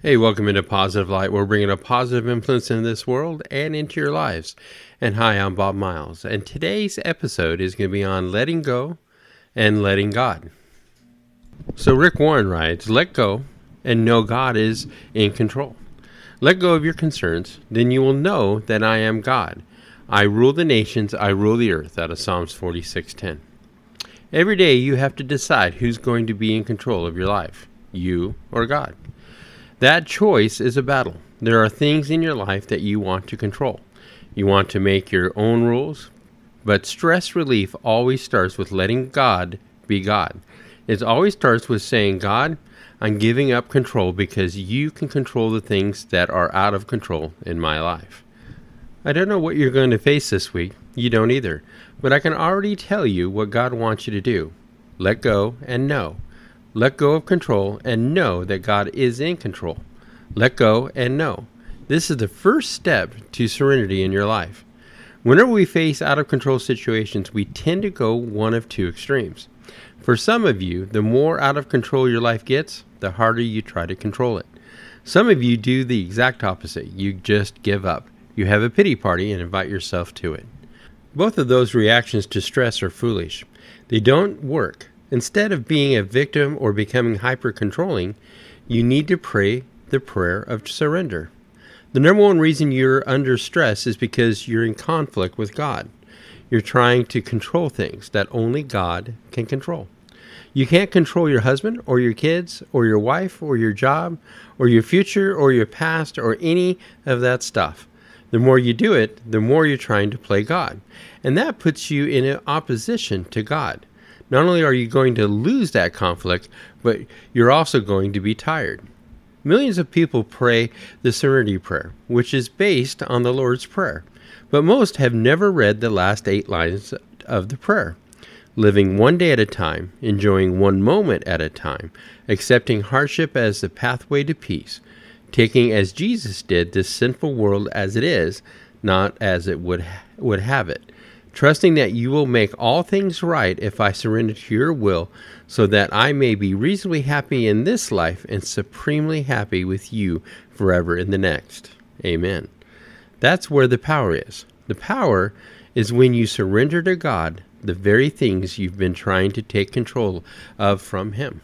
Hey, welcome into Positive Light. We're bringing a positive influence in this world and into your lives. And hi, I'm Bob Miles. And today's episode is going to be on letting go and letting God. So Rick Warren writes, let go and know God is in control. Let go of your concerns, then you will know that I am God. I rule the nations, I rule the earth, out of Psalms 46:10. Every day you have to decide who's going to be in control of your life, you or God. That choice is a battle. There are things in your life that you want to control. You want to make your own rules, but stress relief always starts with letting God be God. It always starts with saying, God, I'm giving up control because you can control the things that are out of control in my life. I don't know what you're going to face this week. You don't either. But I can already tell you what God wants you to do. Let go and know. Let go of control and know that God is in control. Let go and know. This is the first step to serenity in your life. Whenever we face out-of-control situations, we tend to go one of two extremes. For some of you, the more out of control your life gets, the harder you try to control it. Some of you do the exact opposite. You just give up. You have a pity party and invite yourself to it. Both of those reactions to stress are foolish. They don't work. Instead of being a victim or becoming hyper-controlling, you need to pray the prayer of surrender. The number one reason you're under stress is because you're in conflict with God. You're trying to control things that only God can control. You can't control your husband or your kids or your wife or your job or your future or your past or any of that stuff. The more you do it, the more you're trying to play God. And that puts you in an opposition to God. Not only are you going to lose that conflict, but you're also going to be tired. Millions of people pray the Serenity Prayer, which is based on the Lord's Prayer, but most have never read the last 8 lines of the prayer. Living one day at a time, enjoying one moment at a time, accepting hardship as the pathway to peace, taking as Jesus did this sinful world as it is, not as it would have it. Trusting that you will make all things right if I surrender to your will, so that I may be reasonably happy in this life and supremely happy with you forever in the next. Amen. That's where the power is. The power is when you surrender to God the very things you've been trying to take control of from Him.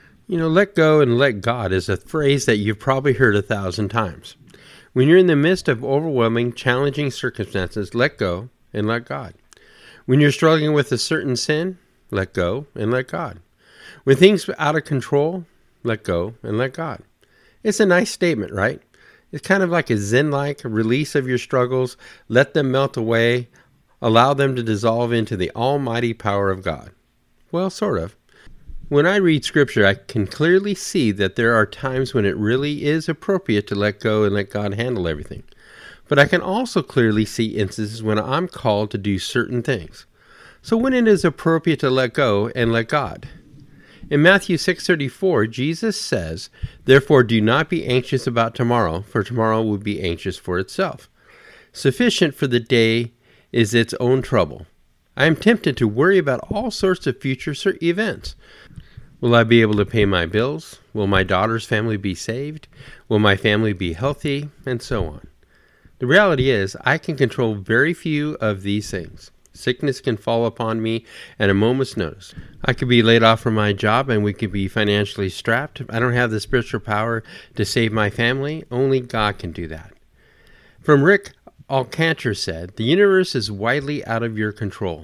Let go and let God is a phrase that you've probably heard 1,000 times. When you're in the midst of overwhelming, challenging circumstances, let go and let God. When you're struggling with a certain sin, let go and let God. When things are out of control, let go and let God. It's a nice statement, right? It's kind of like a Zen-like release of your struggles. Let them melt away. Allow them to dissolve into the almighty power of God. Well, sort of. When I read Scripture, I can clearly see that there are times when it really is appropriate to let go and let God handle everything. But I can also clearly see instances when I'm called to do certain things. So when it is appropriate to let go and let God. In Matthew 6:34, Jesus says, "Therefore do not be anxious about tomorrow, for tomorrow will be anxious for itself. Sufficient for the day is its own trouble." I am tempted to worry about all sorts of future events. Will I be able to pay my bills? Will my daughter's family be saved? Will my family be healthy? And so on. The reality is, I can control very few of these things. Sickness can fall upon me at a moment's notice. I could be laid off from my job and we could be financially strapped. I don't have the spiritual power to save my family. Only God can do that. From Rick Alcantar said, the universe is widely out of your control.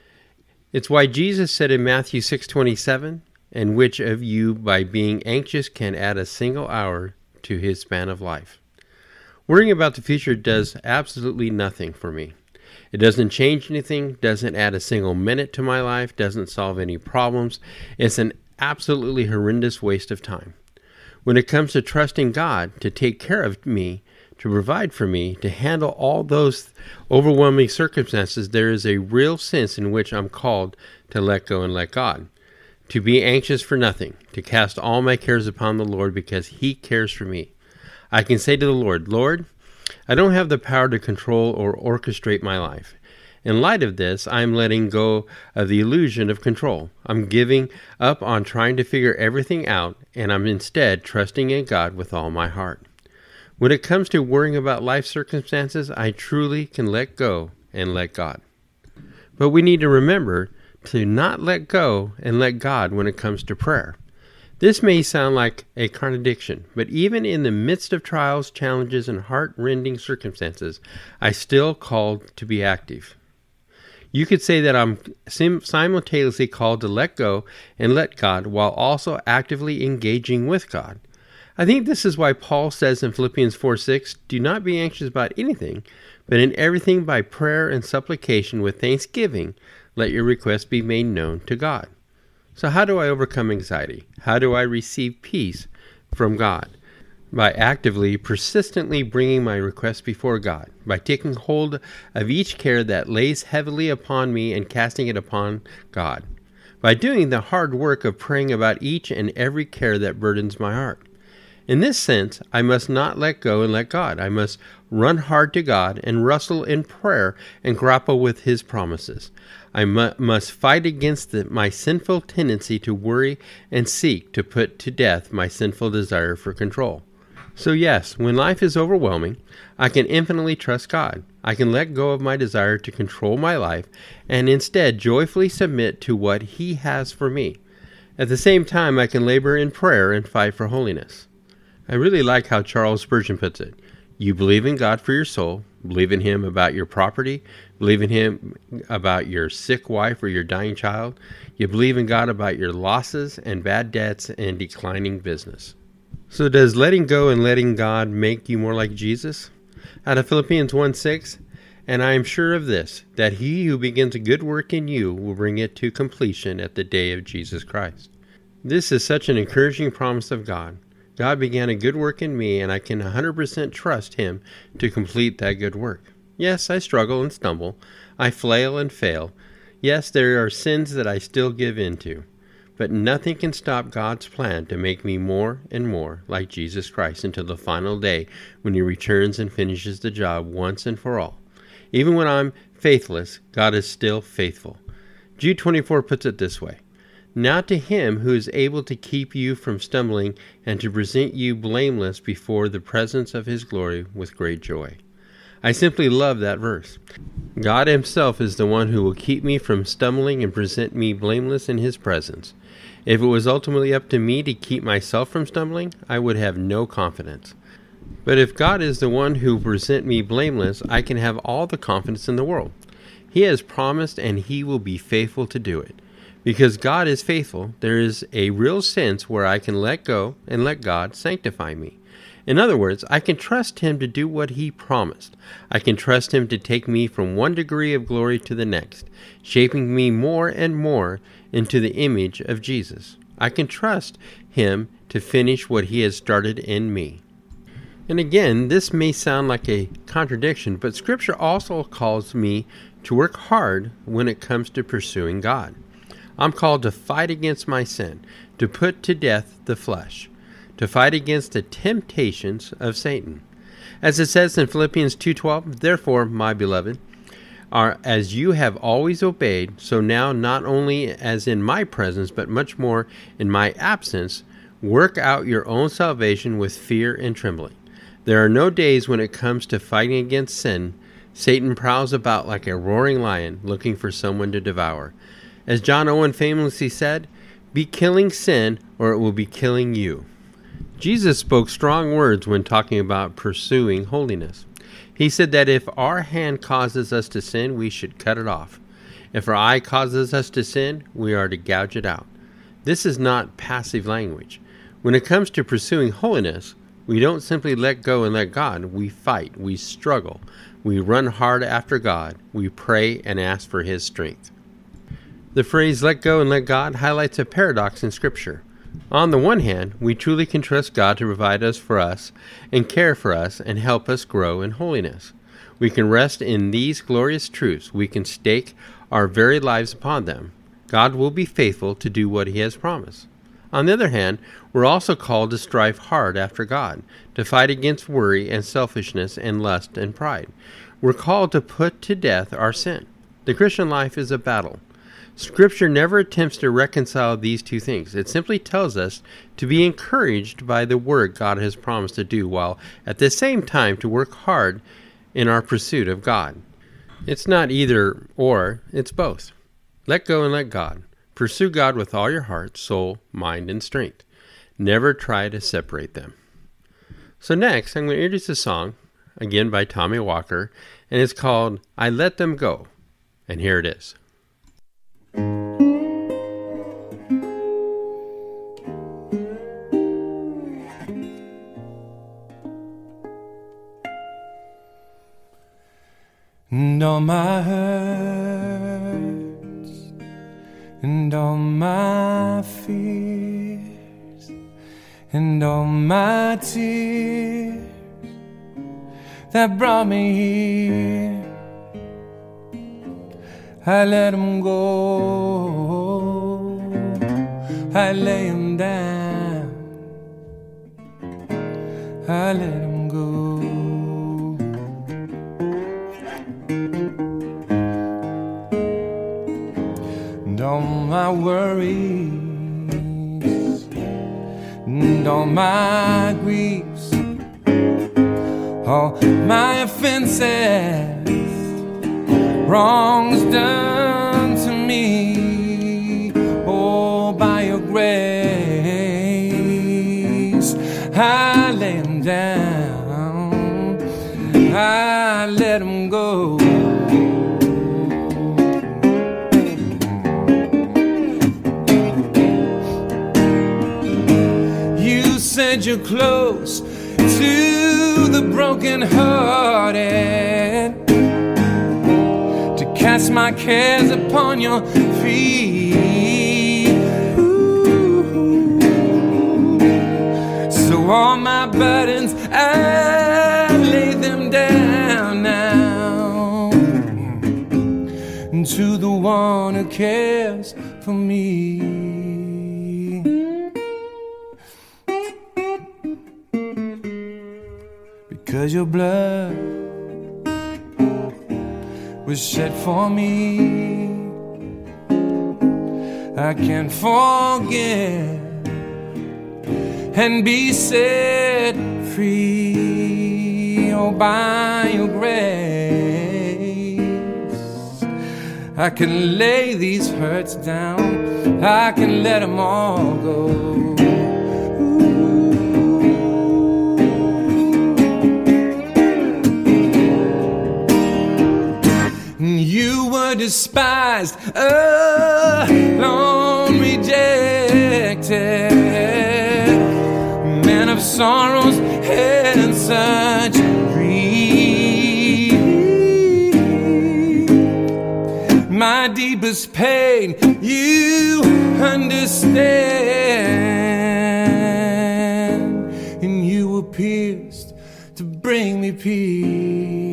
It's why Jesus said in Matthew 6:27, and which of you by being anxious can add a single hour to his span of life? Worrying about the future does absolutely nothing for me. It doesn't change anything, doesn't add a single minute to my life, doesn't solve any problems. It's an absolutely horrendous waste of time. When it comes to trusting God to take care of me, to provide for me, to handle all those overwhelming circumstances, there is a real sense in which I'm called to let go and let God. To be anxious for nothing, to cast all my cares upon the Lord because He cares for me. I can say to the Lord, Lord, I don't have the power to control or orchestrate my life, In light of this, I'm letting go of the illusion of control. I'm giving up on trying to figure everything out, and I'm instead trusting in God with all my heart. When it comes to worrying about life circumstances, I truly can let go and let God. But we need to remember to not let go and let God when it comes to prayer. This may sound like a contradiction, but even in the midst of trials, challenges, and heart-rending circumstances, I still called to be active. You could say that I'm simultaneously called to let go and let God while also actively engaging with God. I think this is why Paul says in Philippians 4:6, "Do not be anxious about anything, but in everything by prayer and supplication with thanksgiving, let your requests be made known to God." So how do I overcome anxiety? How do I receive peace from God? By actively, persistently bringing my requests before God, by taking hold of each care that lays heavily upon me and casting it upon God, by doing the hard work of praying about each and every care that burdens my heart. In this sense, I must not let go and let God. I must run hard to God and wrestle in prayer and grapple with His promises. I must fight against my sinful tendency to worry and seek to put to death my sinful desire for control. So yes, when life is overwhelming, I can infinitely trust God. I can let go of my desire to control my life and instead joyfully submit to what He has for me. At the same time, I can labor in prayer and fight for holiness. I really like how Charles Spurgeon puts it. You believe in God for your soul, believe in Him about your property, believe in Him about your sick wife or your dying child. You believe in God about your losses and bad debts and declining business. So does letting go and letting God make you more like Jesus? Out of Philippians 1:6, "And I am sure of this, that He who begins a good work in you will bring it to completion at the day of Jesus Christ." This is such an encouraging promise of God. God began a good work in me, and I can 100% trust Him to complete that good work. Yes, I struggle and stumble. I flail and fail. Yes, there are sins that I still give in to. But nothing can stop God's plan to make me more and more like Jesus Christ until the final day when He returns and finishes the job once and for all. Even when I'm faithless, God is still faithful. Jude 24 puts it this way, "Now to Him who is able to keep you from stumbling and to present you blameless before the presence of His glory with great joy." I simply love that verse. God Himself is the one who will keep me from stumbling and present me blameless in His presence. If it was ultimately up to me to keep myself from stumbling, I would have no confidence. But if God is the one who will present me blameless, I can have all the confidence in the world. He has promised and He will be faithful to do it. Because God is faithful, there is a real sense where I can let go and let God sanctify me. In other words, I can trust Him to do what He promised. I can trust Him to take me from one degree of glory to the next, shaping me more and more into the image of Jesus. I can trust Him to finish what He has started in me. And again, this may sound like a contradiction, but Scripture also calls me to work hard when it comes to pursuing God. I'm called to fight against my sin, to put to death the flesh, to fight against the temptations of Satan. As it says in Philippians 2:12, "Therefore, my beloved, as you have always obeyed, so now not only as in my presence, but much more in my absence, work out your own salvation with fear and trembling." There are no days when it comes to fighting against sin. Satan prowls about like a roaring lion, looking for someone to devour. As John Owen famously said, "Be killing sin, or it will be killing you." Jesus spoke strong words when talking about pursuing holiness. He said that if our hand causes us to sin, we should cut it off. If our eye causes us to sin, we are to gouge it out. This is not passive language. When it comes to pursuing holiness, we don't simply let go and let God. We fight, we struggle, we run hard after God, we pray and ask for His strength. The phrase "let go and let God" highlights a paradox in Scripture. On the one hand, we truly can trust God to provide us for us and care for us and help us grow in holiness. We can rest in these glorious truths. We can stake our very lives upon them. God will be faithful to do what He has promised. On the other hand, we're also called to strive hard after God, to fight against worry and selfishness and lust and pride. We're called to put to death our sin. The Christian life is a battle. Scripture never attempts to reconcile these two things. It simply tells us to be encouraged by the work God has promised to do, while at the same time to work hard in our pursuit of God. It's not either or, it's both. Let go and let God. Pursue God with all your heart, soul, mind, and strength. Never try to separate them. So next, I'm going to introduce a song, again by Tommy Walker, and it's called I Let Them Go. And here it is. And all my hurts and all my fears and all my tears that brought me here, I let them go, I lay them down, I let them go. And all my worries and all my griefs, all my offenses, wrongs done to me, oh, by your grace, I lay them down, I let them go. You said you're close to the broken-hearted, cast my cares upon your feet. Ooh. So all my burdens, I lay them down now, to the one who cares for me. Because your blood was shed for me, I can forget and be set free. Oh, by your grace, I can lay these hurts down, I can let them all go. You were despised, alone, rejected, man of sorrows and such grief. My deepest pain you understand, and you were pierced to bring me peace.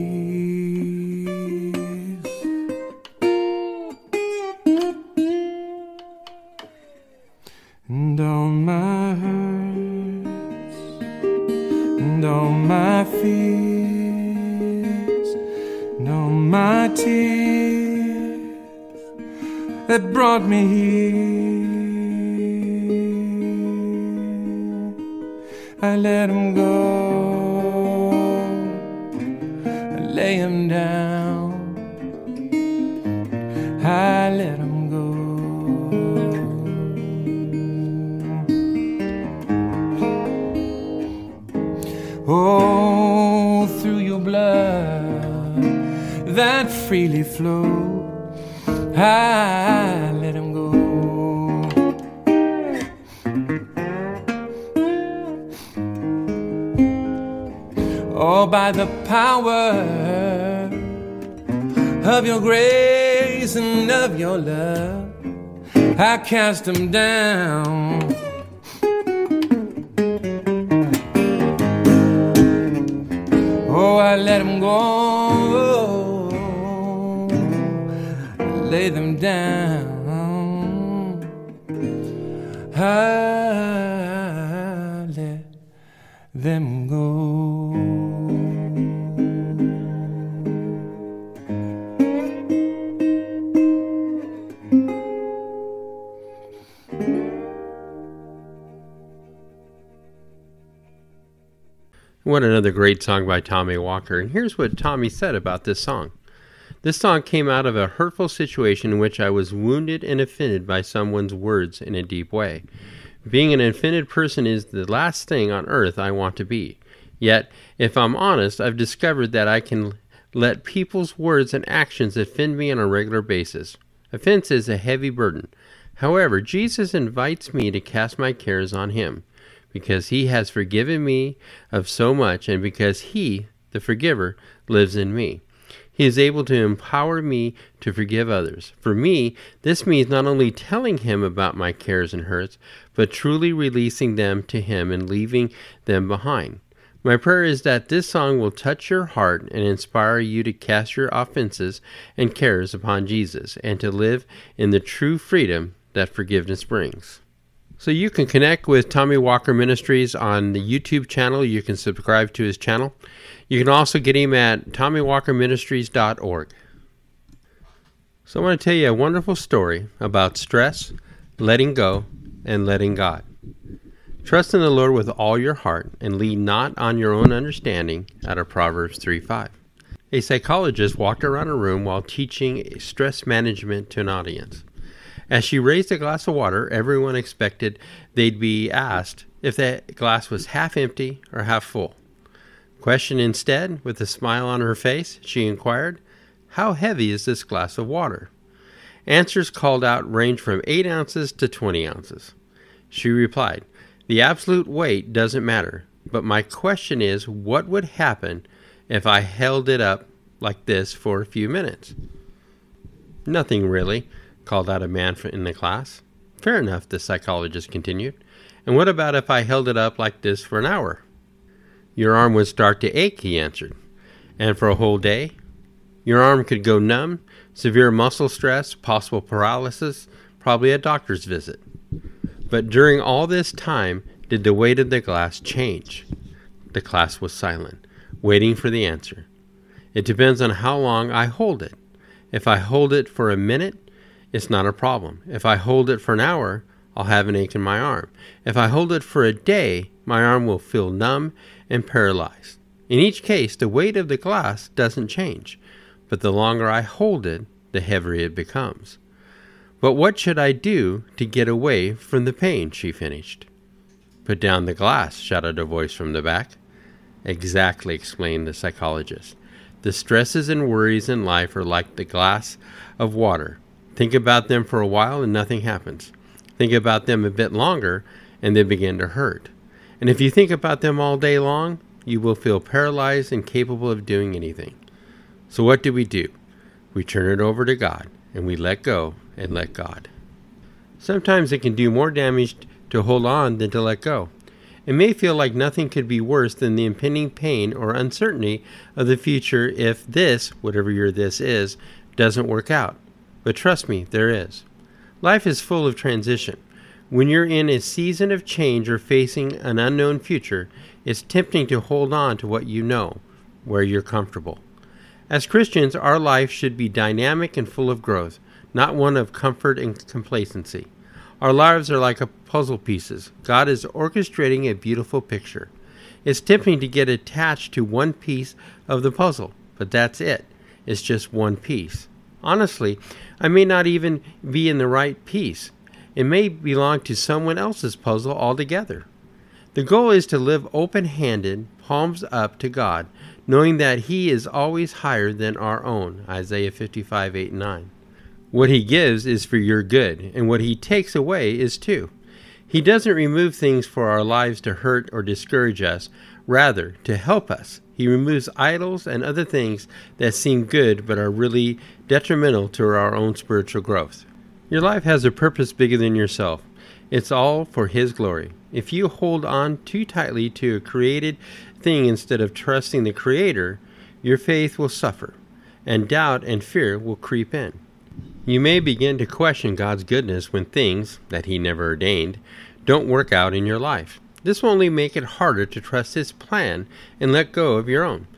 And all my hurts and all my fears and all my tears that brought me here, I let them go, I lay them down, I let them go. Oh, through your blood that freely flowed, I let him go. Oh, by the power of your grace and of your love, I cast them down. Oh, I let them go, lay them down, I let them go. What another great song by Tommy Walker. And here's what Tommy said about this song. This song came out of a hurtful situation in which I was wounded and offended by someone's words in a deep way. Being an offended person is the last thing on earth I want to be. Yet, if I'm honest, I've discovered that I can let people's words and actions offend me on a regular basis. Offense is a heavy burden. However, Jesus invites me to cast my cares on him, because he has forgiven me of so much, and because he, the forgiver, lives in me. He is able to empower me to forgive others. For me, this means not only telling him about my cares and hurts, but truly releasing them to him and leaving them behind. My prayer is that this song will touch your heart and inspire you to cast your offenses and cares upon Jesus and to live in the true freedom that forgiveness brings. So you can connect with Tommy Walker Ministries on the YouTube channel. You can subscribe to his channel. You can also get him at TommyWalkerMinistries.org. So I want to tell you a wonderful story about stress, letting go, and letting God. Trust in the Lord with all your heart and lean not on your own understanding, out of Proverbs 3:5. A psychologist walked around a room while teaching stress management to an audience. As she raised a glass of water, everyone expected they'd be asked if that glass was half empty or half full. Questioned instead, with a smile on her face, she inquired, "How heavy is this glass of water?" Answers called out ranged from 8 ounces to 20 ounces. She replied, "The absolute weight doesn't matter, but my question is, what would happen if I held it up like this for a few minutes?" "Nothing really," called out a man in the class. "Fair enough," the psychologist continued. "And what about if I held it up like this for an hour?" "Your arm would start to ache," he answered. "And for a whole day?" "Your arm could go numb, severe muscle stress, possible paralysis, probably a doctor's visit." "But during all this time, did the weight of the glass change?" The class was silent, waiting for the answer. "It depends on how long I hold it. If I hold it for a minute, it's not a problem. If I hold it for an hour, I'll have an ache in my arm. If I hold it for a day, my arm will feel numb and paralyzed. In each case, the weight of the glass doesn't change, but the longer I hold it, the heavier it becomes." "But what should I do to get away from the pain?" she finished. "Put down the glass," shouted a voice from the back. "Exactly," explained the psychologist. "The stresses and worries in life are like the glass of water. Think about them for a while and nothing happens. Think about them a bit longer and they begin to hurt. And if you think about them all day long, you will feel paralyzed and incapable of doing anything. So what do? We turn it over to God and we let go and let God." Sometimes it can do more damage to hold on than to let go. It may feel like nothing could be worse than the impending pain or uncertainty of the future if this, whatever your this is, doesn't work out. But trust me, there is. Life is full of transition. When you're in a season of change or facing an unknown future, it's tempting to hold on to what you know, where you're comfortable. As Christians, our life should be dynamic and full of growth, not one of comfort and complacency. Our lives are like puzzle pieces. God is orchestrating a beautiful picture. It's tempting to get attached to one piece of the puzzle, but that's it. It's just one piece. Honestly, I may not even be in the right piece. It may belong to someone else's puzzle altogether. The goal is to live open-handed, palms up to God, knowing that He is always higher than our own, Isaiah 55:8-9. What He gives is for your good, and what He takes away is too. He doesn't remove things for our lives to hurt or discourage us, rather to help us. He removes idols and other things that seem good but are really detrimental to our own spiritual growth. Your life has a purpose bigger than yourself. It's all for His glory. If you hold on too tightly to a created thing instead of trusting the Creator, your faith will suffer, and doubt and fear will creep in. You may begin to question God's goodness when things that He never ordained don't work out in your life. This will only make it harder to trust His plan and let go of your own.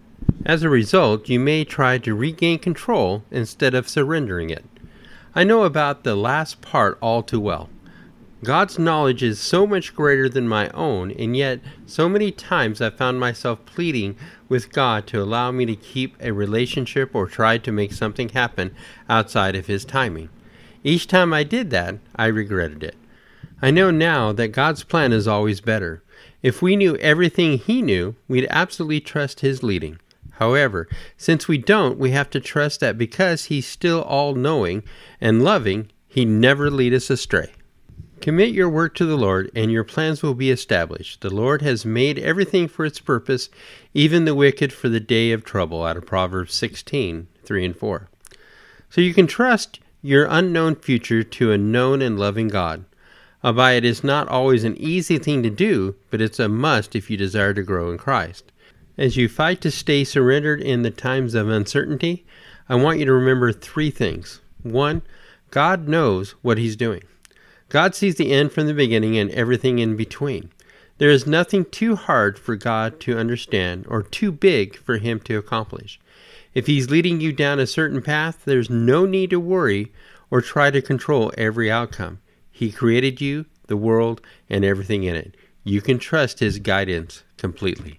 As a result, you may try to regain control instead of surrendering it. I know about the last part all too well. God's knowledge is so much greater than my own, and yet so many times I found myself pleading with God to allow me to keep a relationship or try to make something happen outside of His timing. Each time I did that, I regretted it. I know now that God's plan is always better. If we knew everything He knew, we'd absolutely trust His leading. However, since we don't, we have to trust that because He's still all-knowing and loving, He'd never lead us astray. Commit your work to the Lord, and your plans will be established. The Lord has made everything for its purpose, even the wicked for the day of trouble, out of Proverbs 16, 3 and 4. So you can trust your unknown future to a known and loving God. Albeit it is not always an easy thing to do, but it's a must if you desire to grow in Christ. As you fight to stay surrendered in the times of uncertainty, I want you to remember 3 things. 1, God knows what He's doing. God sees the end from the beginning and everything in between. There is nothing too hard for God to understand or too big for Him to accomplish. If He's leading you down a certain path, there's no need to worry or try to control every outcome. He created you, the world, and everything in it. You can trust His guidance completely.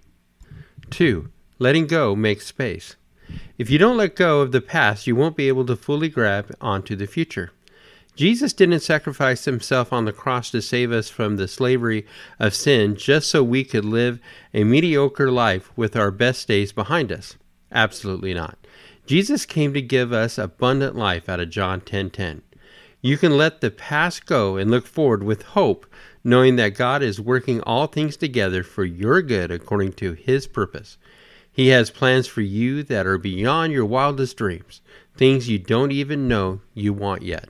2, letting go makes space. If you don't let go of the past, you won't be able to fully grab onto the future. Jesus didn't sacrifice Himself on the cross to save us from the slavery of sin just so we could live a mediocre life with our best days behind us. Absolutely not. Jesus came to give us abundant life out of John 10:10. You can let the past go and look forward with hope, knowing that God is working all things together for your good according to His purpose. He has plans for you that are beyond your wildest dreams, things you don't even know you want yet.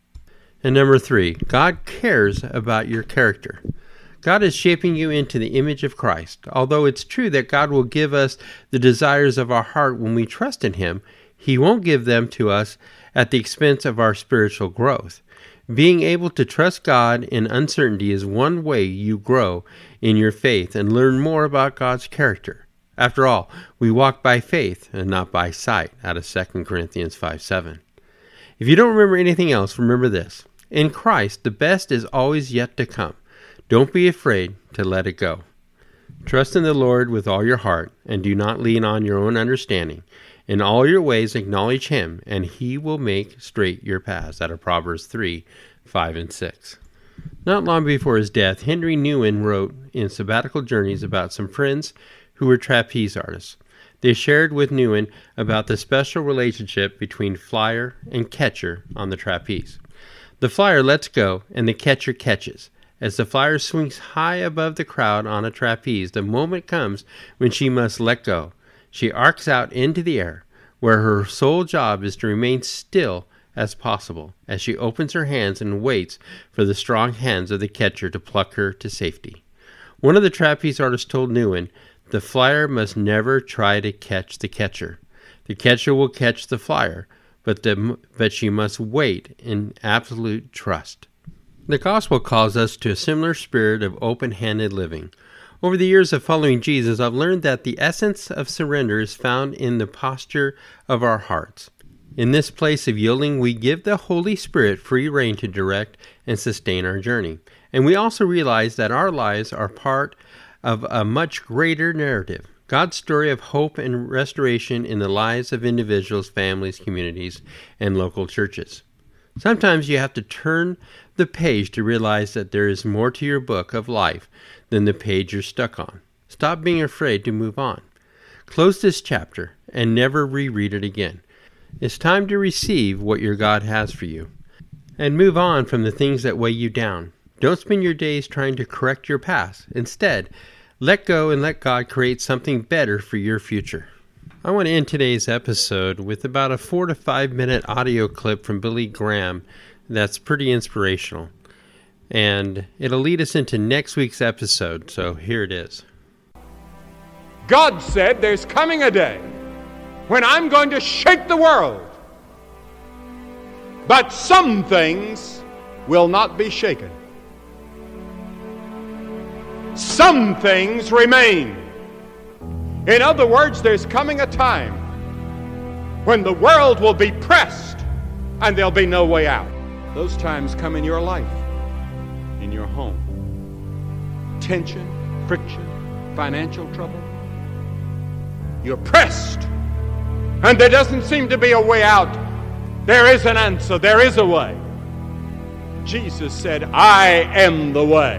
And number 3, God cares about your character. God is shaping you into the image of Christ. Although it's true that God will give us the desires of our heart when we trust in Him, He won't give them to us at the expense of our spiritual growth. Being able to trust God in uncertainty is one way you grow in your faith and learn more about God's character. After all, we walk by faith and not by sight, out of 2 Corinthians 5:7. If you don't remember anything else, remember this. In Christ, the best is always yet to come. Don't be afraid to let it go. Trust in the Lord with all your heart, and do not lean on your own understanding. In all your ways acknowledge Him, and He will make straight your paths, out of Proverbs 3:5 and 6. Not long before his death, Henry Nouwen wrote in Sabbatical Journeys about some friends who were trapeze artists. They shared with Nouwen about the special relationship between flyer and catcher on the trapeze. The flyer lets go, and the catcher catches. As the flyer swings high above the crowd on a trapeze, the moment comes when she must let go. She arcs out into the air, where her sole job is to remain still as possible, as she opens her hands and waits for the strong hands of the catcher to pluck her to safety. One of the trapeze artists told Nouwen, the flyer must never try to catch the catcher. The catcher will catch the flyer, but she must wait in absolute trust. The gospel calls us to a similar spirit of open-handed living. Over the years of following Jesus, I've learned that the essence of surrender is found in the posture of our hearts. In this place of yielding, we give the Holy Spirit free rein to direct and sustain our journey. And we also realize that our lives are part of a much greater narrative, God's story of hope and restoration in the lives of individuals, families, communities, and local churches. Sometimes you have to turn the page to realize that there is more to your book of life than the page you're stuck on. Stop being afraid to move on. Close this chapter and never reread it again. It's time to receive what your God has for you. And move on from the things that weigh you down. Don't spend your days trying to correct your past. Instead, let go and let God create something better for your future. I want to end today's episode with about a 4 to 5 minute audio clip from Billy Graham that's pretty inspirational. And it'll lead us into next week's episode, so here it is. God said there's coming a day when I'm going to shake the world. But some things will not be shaken. Some things remain. In other words, there's coming a time when the world will be pressed and there'll be no way out. Those times come in your life. in your home? Tension, friction, financial trouble? You're pressed, and there doesn't seem to be a way out. There is an answer. There is a way. Jesus said, I am the way.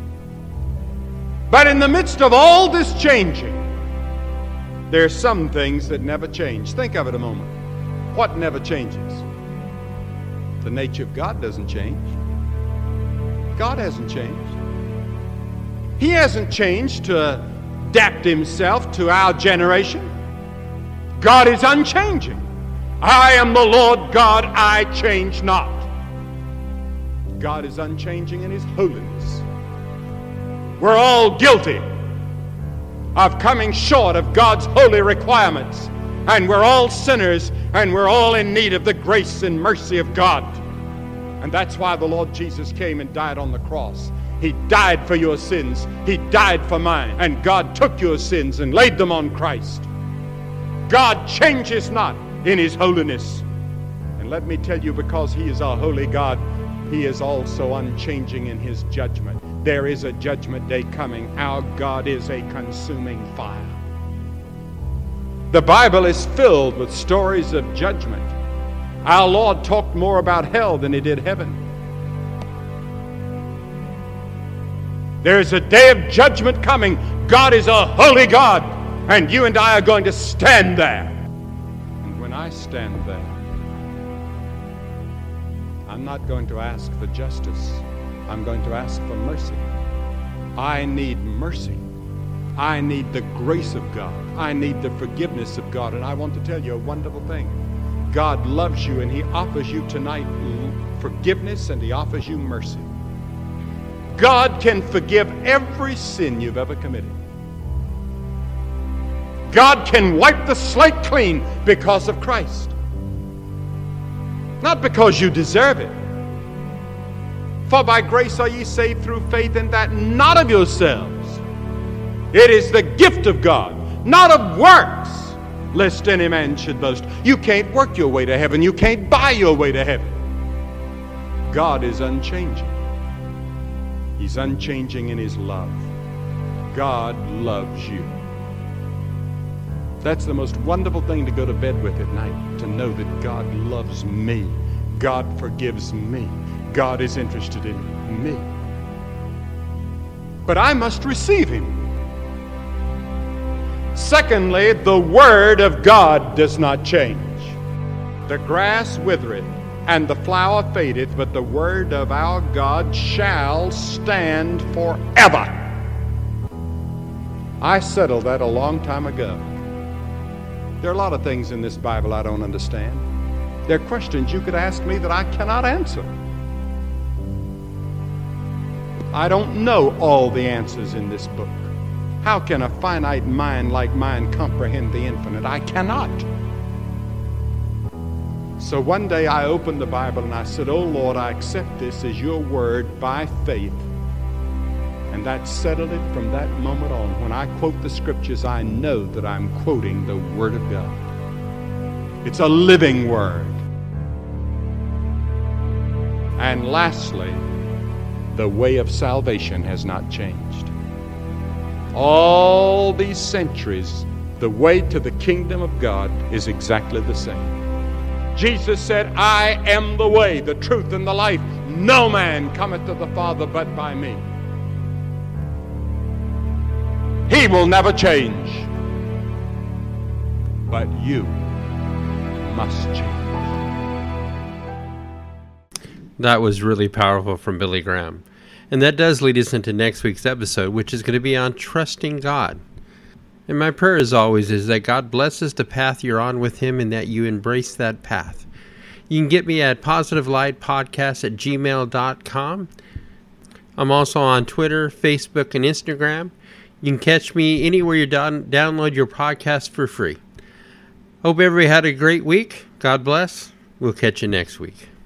But in the midst of all this changing, there are some things that never change. Think of it a moment. What never changes? The nature of God doesn't change. God hasn't changed. He hasn't changed to adapt himself to our generation. God is unchanging. I am the Lord God, I change not. God is unchanging in his holiness. We're all guilty of coming short of God's holy requirements, and we're all sinners, and we're all in need of the grace and mercy of God. And that's why the Lord Jesus came and died on the cross. He died for your sins. He died for mine. And God took your sins and laid them on Christ. God changes not in his holiness. And let me tell you, because he is our holy God, he is also unchanging in his judgment. There is a judgment day coming. Our God is a consuming fire. The Bible is filled with stories of judgment. Our Lord talked more about hell than he did heaven. There is a day of judgment coming. God is a holy God, and you and I are going to stand there. And when I stand there, I'm not going to ask for justice. I'm going to ask for mercy. I need mercy. I need the grace of God. I need the forgiveness of God. And I want to tell you a wonderful thing. God loves you, and he offers you tonight forgiveness, and he offers you mercy. God can forgive every sin you've ever committed. God can wipe the slate clean because of Christ. Not because you deserve it. For by grace are ye saved through faith, and that not of yourselves. It is the gift of God, not of works, lest any man should boast. You can't work your way to heaven. You can't buy your way to heaven. God is unchanging. He's unchanging in his love. God loves you. That's the most wonderful thing to go to bed with at night, to know that God loves me. God forgives me. God is interested in me. But I must receive him. Secondly, the word of God does not change. The grass withereth, and the flower fadeth, but the word of our God shall stand forever. I settled that a long time ago. There are a lot of things in this Bible I don't understand. There are questions you could ask me that I cannot answer. I don't know all the answers in this book. How can a finite mind like mine comprehend the infinite? I cannot. So one day I opened the Bible and I said, "Oh Lord, I accept this as your word by faith." And that settled it from that moment on. When I quote the scriptures, I know that I'm quoting the word of God. It's a living word. And lastly, the way of salvation has not changed. All these centuries, the way to the kingdom of God is exactly the same. Jesus said, "I am the way, the truth, and the life. No man cometh to the Father but by me." He will never change. But you must change. That was really powerful from Billy Graham. And that does lead us into next week's episode, which is going to be on trusting God. And my prayer, as always, is that God blesses the path you're on with him and that you embrace that path. You can get me at positivelightpodcast@gmail.com. I'm also on Twitter, Facebook, and Instagram. You can catch me anywhere you download your podcast for free. Hope everybody had a great week. God bless. We'll catch you next week.